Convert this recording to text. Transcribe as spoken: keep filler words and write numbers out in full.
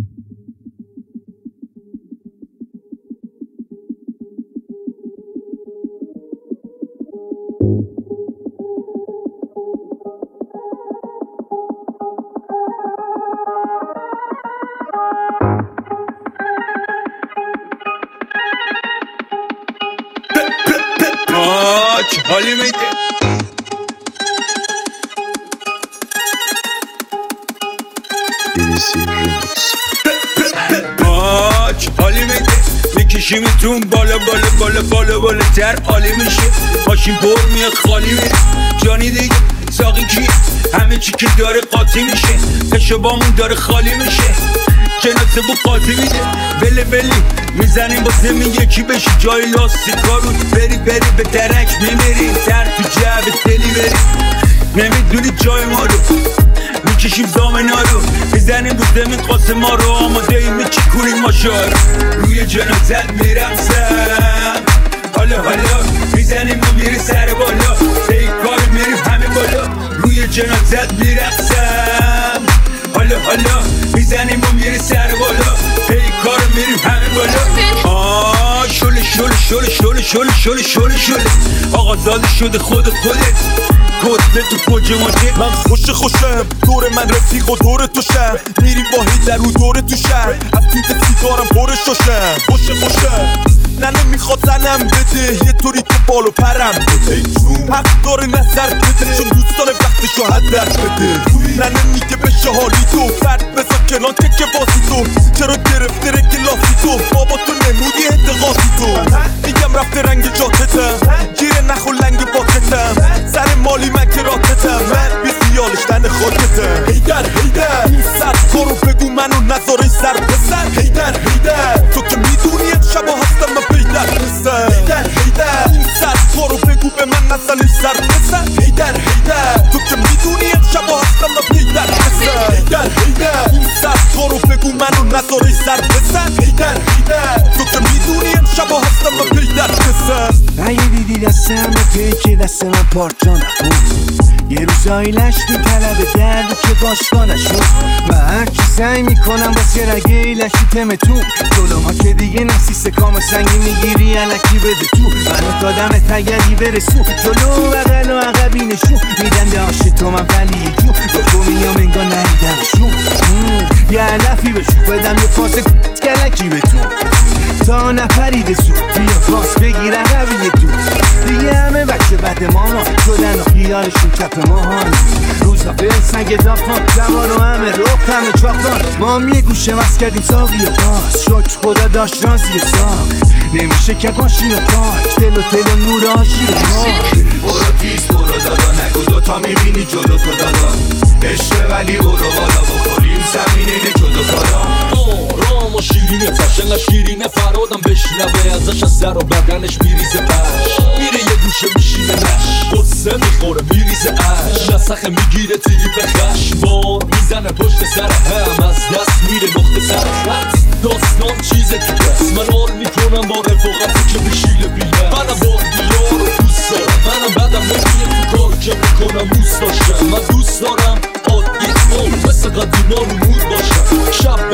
حالی میده آج حالی میده میکشیمتون بالا بالا بالا بالا بالا تر عالی میشه ماشین پر میاد خالی میره جانی دیگه ساقی کی همه چی که داره قاطی میشه کشبامون داره خالی میشه جناسه بو قاطی میده ولی ولی میزنیم با زمین یکی بشی جای لاستیکا رو بری بری به درک میمیری تر تو جعب دلی بری نمیدونی جای ما رو میکشیم زامنا رو میزنیم رو زمین قاسم ما رو آماده ایم میچکونیم ما شار روی جنازت میرقصم حالا حالا میزنیم و میری سر بالا به این کار میریم همه بالا روی جنازت میرقصم حالا حالا میزنیم و میری سر بالا به این کار میریم همه بالا آه شله شله شله شله شله شله شله شله آقا زاده شده خود خودت کده تو پوچ ماده من خوش خوشم دور من رفیق و دور تو شم میری با هیدر رو دور تو شم از تویت سیگارم پر ششم خوش خوشم نه نمیخواد زنم بده یه طوری که بالو پرم بده حق داره نظر بده چون دوست داره وقتشو هدر بده نه نمیگه بشه حالی تو فرد بزا کنان که که باسی تو چرا گرفته رنگ لاسی تو بابا تو نمودی انتقاسی تو میگم رفته رنگ جاکتم گیره نخو لنگ باکتم سر مالی من که راکتم من بی خیالش تن خاکتم هیدر هیدر این سر کارو بگو منو نذاره سر بسر هیدر هیدر تو که میدونی یک شبا هستم من پیدر بسر هیدر هیدر این سر کارو بگو به من نزنی سر بسر هیدر هیدر تو که میدونی یک شبا هستم من پیدر بسر هیدر هیدر این سر کارو بگو منو نذاره سر بسر هیدر هیدر تو که میدونی یک شبا هستم من پیدر بسر اگه دیدی دستم پیچه دست من پارچا نبود یه روزایی لش میطلبه درد که باشگاه نشد و هرچی سعی میکنم واسه رگه لشی تمتون جلو ما که دیگه نسیست کام سنگی میگیری علکی بده تو منو دادم تگری برسون جلو بغل و عقبی نشون میدم به عاشق تو من ولی یه جو با تو میام انگار نهیدمشون یه علفی بشون بدم یه پاس گلکی به تو تا نپریده سو بیا پاس بگیر عقبی تو دیگه همه بچه بد ماما شدن و خیالشون کپ ماهان روزا فرس نگه داخان جوان و همه رخ همه چاقان ما هم یه گوشه وست کردیم ساقی و باز شکر خدا داشت رازی ساق نمیشه که باشین و پاک دل و تل و نور آشی و ماک برو تیز برو دادا نگو دوتا میبینی جلو تو دادا عشقه ولی برو بالا بخوریم زمین اینه جلو کارا رام و شیرینه تشنگ شیرینه فرادم بشنوه ازش از سر و بدنش میریزه پش میره یه گوشه میشینه نش قصه میخوره میریزه اش نسخه میگیره تیری به خشبار میزنه پشت سر هم از دست میره نقطه سر خط داستان چیزه تو دست من آر میکنم با رفاقتی که بشیله بیلم منم با دیار رو دوست دارم منم بدم نمیه تو کار که میکنم دوست داشتم من دوست دارم عادی اون مثل قدیمان و مود باشم شب